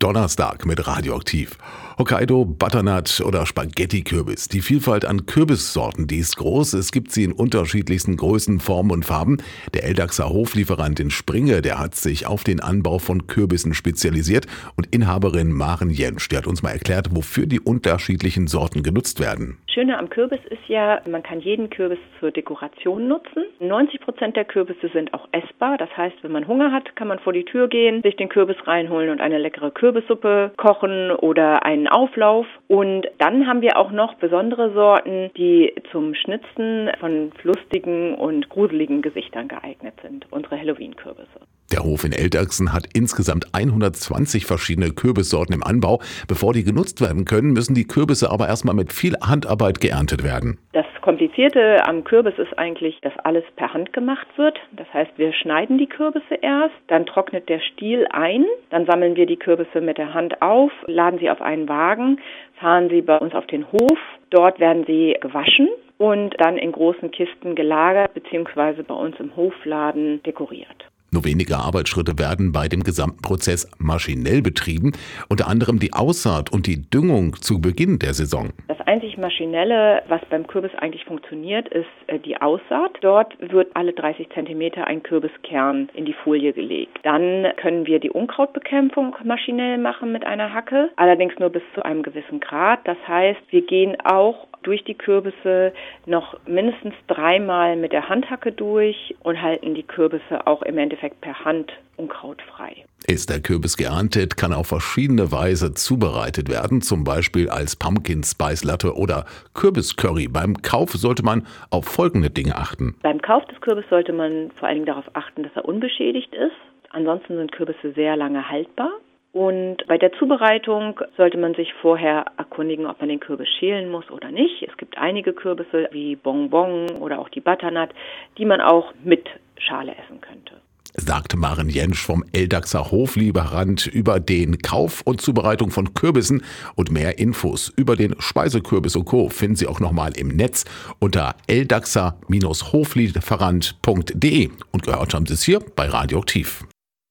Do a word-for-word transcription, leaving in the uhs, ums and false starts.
Donnerstag mit Radioaktiv. Hokkaido, Butternut oder Spaghetti-Kürbis. Die Vielfalt an Kürbissorten, die ist groß. Es gibt sie in unterschiedlichsten Größen, Formen und Farben. Der Eldachser Hoflieferant in Springe, der hat sich auf den Anbau von Kürbissen spezialisiert. Und Inhaberin Maren Jentsch, die hat uns mal erklärt, wofür die unterschiedlichen Sorten genutzt werden. Schöne am Kürbis ist ja, man kann jeden Kürbis zur Dekoration nutzen. neunzig Prozent der Kürbisse sind auch essbar. Das heißt, wenn man Hunger hat, kann man vor die Tür gehen, sich den Kürbis reinholen und eine leckere Kürbissuppe kochen oder einen Auflauf. Und dann haben wir auch noch besondere Sorten, die zum Schnitzen von lustigen und gruseligen Gesichtern geeignet sind. Unsere Halloween-Kürbisse. Der Hof in Eldachsen hat insgesamt hundertzwanzig verschiedene Kürbissorten im Anbau. Bevor die genutzt werden können, müssen die Kürbisse aber erstmal mit viel Handarbeit geerntet werden. Das Komplizierte am Kürbis ist eigentlich, dass alles per Hand gemacht wird. Das heißt, wir schneiden die Kürbisse erst, dann trocknet der Stiel ein, dann sammeln wir die Kürbisse mit der Hand auf, laden sie auf einen Wagen, fahren sie bei uns auf den Hof. Dort werden sie gewaschen und dann in großen Kisten gelagert bzw. bei uns im Hofladen dekoriert. Nur wenige Arbeitsschritte werden bei dem gesamten Prozess maschinell betrieben, unter anderem die Aussaat und die Düngung zu Beginn der Saison. Das einzig Maschinelle, was beim Kürbis eigentlich funktioniert, ist die Aussaat. Dort wird alle dreißig Zentimeter ein Kürbiskern in die Folie gelegt. Dann können wir die Unkrautbekämpfung maschinell machen mit einer Hacke, allerdings nur bis zu einem gewissen Grad. Das heißt, wir gehen auch durch die Kürbisse noch mindestens dreimal mit der Handhacke durch und halten die Kürbisse auch im Endeffekt per Hand unkrautfrei. Ist der Kürbis geerntet, kann er auf verschiedene Weise zubereitet werden, zum Beispiel als Pumpkin Spice Latte oder Kürbiscurry. Beim Kauf sollte man auf folgende Dinge achten. Beim Kauf des Kürbis sollte man vor allen Dingen darauf achten, dass er unbeschädigt ist. Ansonsten sind Kürbisse sehr lange haltbar. Und bei der Zubereitung sollte man sich vorher erkundigen, ob man den Kürbis schälen muss oder nicht. Es gibt einige Kürbisse wie Bonbon oder auch die Butternut, die man auch mit Schale essen könnte. Sagte Maren Jentsch vom Eldachser Hoflieferant über den Kauf und Zubereitung von Kürbissen. Und mehr Infos über den Speisekürbis und Co. finden Sie auch nochmal im Netz unter eldachser Hoflieferant punkt de. Und gehört haben Sie es hier bei Radioaktiv.